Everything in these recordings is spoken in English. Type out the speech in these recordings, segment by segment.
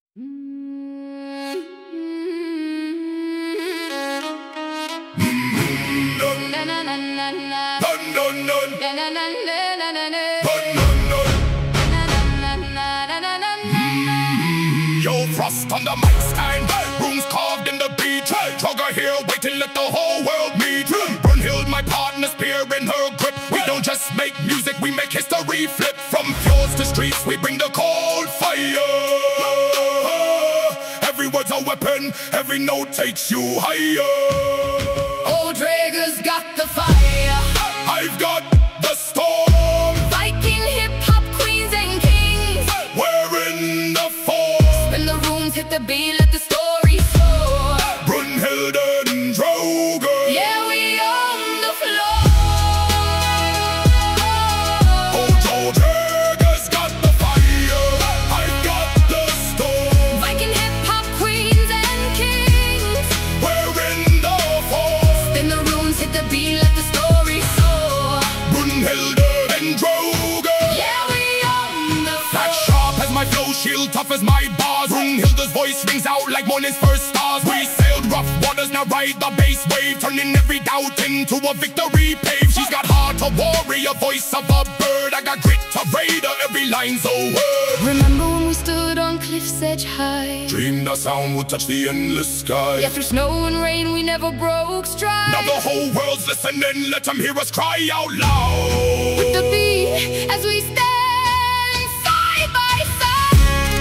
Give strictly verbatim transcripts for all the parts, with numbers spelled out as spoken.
Yo, Frost on the mic stand, rooms carved in the beach. Jogger here, waiting, let the whole world meet. Brunhild, my partner, spear in her grip. We don't just make music, we make history flip. From fjords to streets, we bring the cold fire. Every word's a weapon, every note takes you higher. Old Drager's got the fire. I've got the storm. Viking hip-hop queens and kings. We're in the form. When the rooms hit the beat, let the story soar. Brunhild and Droger. Yeah, we on the floor. Old Drager's got the fire. I've got the storm. Viking hip-hop queens and kings. We're in the form. When the rooms hit the beat, let the story soar. Brunhild and Droger. Yeah, we on the floor. Black sharp as my flow, shield tough as my bars. Brunhilde's voice rings out like morning's first stars. We sailed rough waters, now ride the bass wave, turning every doubt into a victory pave. She's got heart of warrior, voice of a bird. I got grit of raider, every line's a word. Remember when we stood on cliff's edge high? Dreamed our sound would touch the endless sky. Yeah, through snow and rain we never broke stride. Now the whole world's listening, let them hear us cry out loud. With the beat as we stand side by side.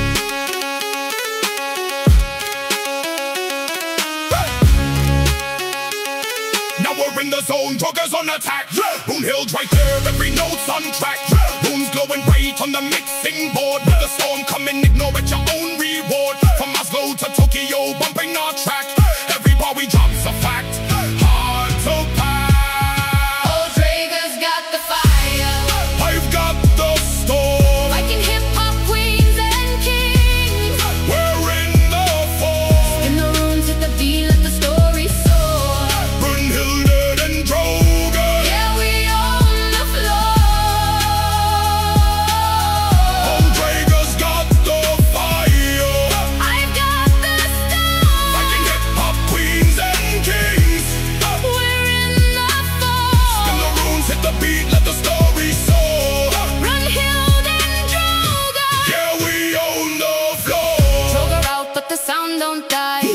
Now we're in the zone, Droger's on attack. Brunhild's right there, every note's on track. Rooms glowing bright on the mixing board. With the storm coming, ignore it, your own reward. From Oslo to Tokyo, bumping our track. Every bar we drop's a fact. Hard to pass. Old Drager's got the fire. I've got the storm. Viking hip-hop queens and kings. We're in the form. In the rooms hit the beat, let the story soar. Brunhild and Droger. Yeah, we on the floor. Old Drager's got the fire. I've got the storm. Viking hip-hop queens and kings. We're in the fall. In the rooms hit the beat, let the story soar. Brunhild and Droger. Yeah, we own the floor. Droger out, but the sound don't die.